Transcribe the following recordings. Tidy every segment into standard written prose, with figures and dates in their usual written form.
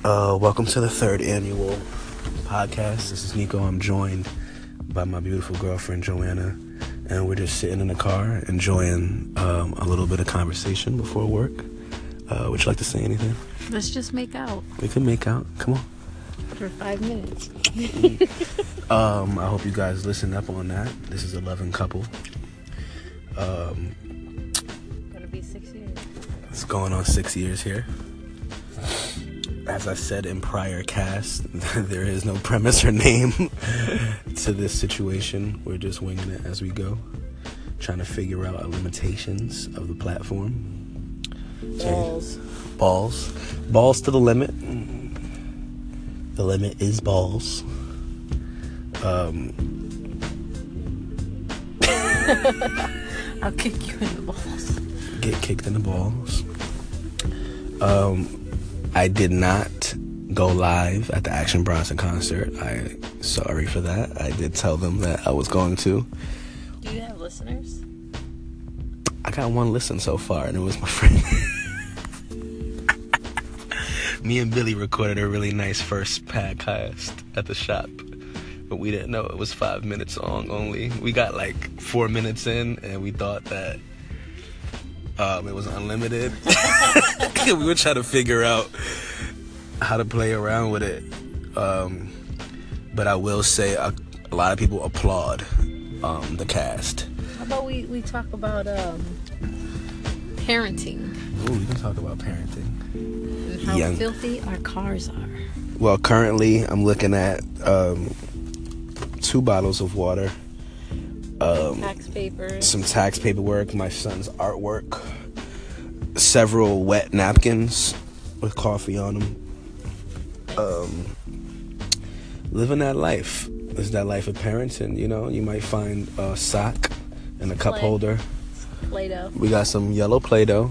Welcome to the third annual podcast. This is Nico. I'm joined by my beautiful girlfriend, Joanna, and we're just sitting in the car enjoying a little bit of conversation before work. Would you like to say anything? Let's just make out. We can make out. Come on. For 5 minutes. I hope you guys listen up on that. This is a loving couple. Gonna be 6 years. It's going on 6 years here. As I said in prior casts, there is no premise or name to this situation. We're just winging it as we go, trying to figure out our limitations of the platform. Balls to the limit. The limit is balls. I'll kick you in the balls. Get kicked in the balls. I did not go live at the Action Bronson concert. I'm sorry for that. I did tell them that I was going to. Do you have listeners? I got one listen so far, and it was my friend. Me and Billy recorded a really nice first podcast at the shop, but we didn't know it was 5 minutes long only. We got like 4 minutes in, and we thought that it was unlimited. We were trying to figure out how to play around with it. But I will say a lot of people applaud the cast. How about we talk about parenting? Ooh, we can talk about parenting. And how filthy our cars are. Well, currently I'm looking at 2 bottles of water. Tax papers. Some tax paperwork, my son's artwork, several wet napkins with coffee on them. Living that life. It's that life of parenting, you know. You might find a sock and a cup holder. Play-Doh. We got some yellow Play-Doh,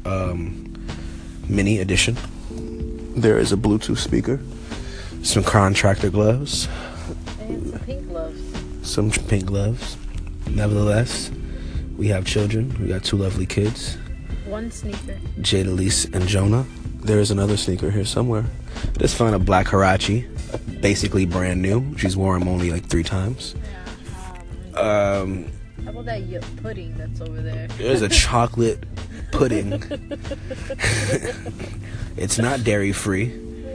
mini edition. There is a Bluetooth speaker, some contractor gloves. And some pink gloves. Some pink gloves. Nevertheless, we have children. We got 2 lovely kids. 1 sneaker. Jadalise and Jonah. There is another sneaker here somewhere. Just found a black Huarache, basically brand new. She's worn them only like 3 times. Yeah. How about that pudding that's over there? There's a chocolate pudding. It's not dairy free.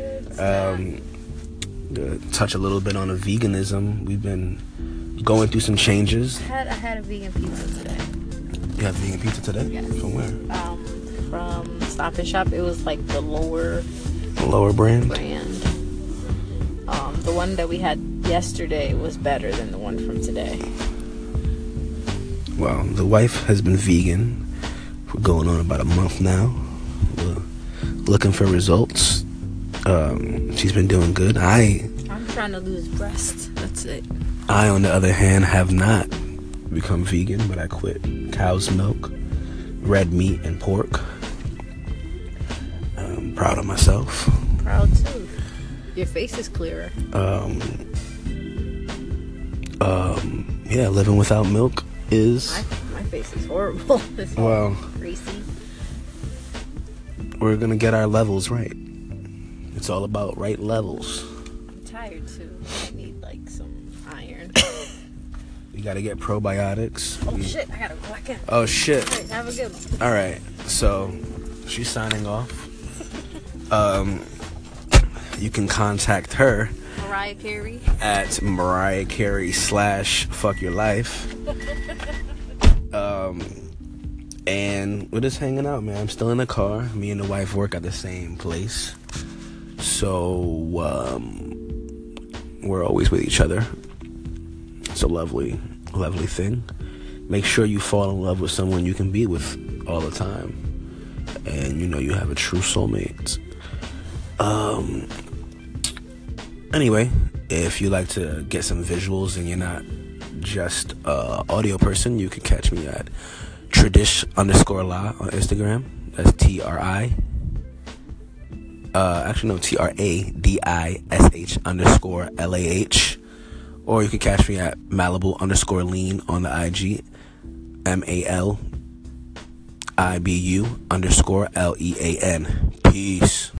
Touch a little bit on a veganism. We've been going through some changes. I had a vegan pizza today. You had vegan pizza today? Yes. From where? From Stop and Shop. It was like the lower brand. The one that we had yesterday was better than the one from today. Well, the wife has been vegan for going on about a month now. We're looking for results. She's been doing good. I'm trying to lose breast. That's it. I, on the other hand, have not become vegan, but I quit cow's milk, red meat, and pork. I'm proud of myself. Proud too. Your face is clearer. Yeah, living without milk is... My face is horrible. It's all greasy. We're gonna get our levels right. It's all about right levels. I'm tired too. I need like some iron. We gotta get probiotics. Oh shit, I gotta go back in. Oh shit. Right, have a good one. Alright, so she's signing off. You can contact her Mariah Carey at Mariah Carey /Fuck Your Life. And we're just hanging out, man. I'm still in the car. Me and the wife work at the same place, so we're always with each other. It's a lovely thing. Make sure you fall in love with someone you can be with all the time, and you know you have a true soulmate. Anyway, if you like to get some visuals and you're not just an audio person, you can catch me at Tradish_La on Instagram. That's TRI. TRADISH_LAH. Or you can catch me at Malibu_Lean on the IG. MALIBU_LEAN. Peace.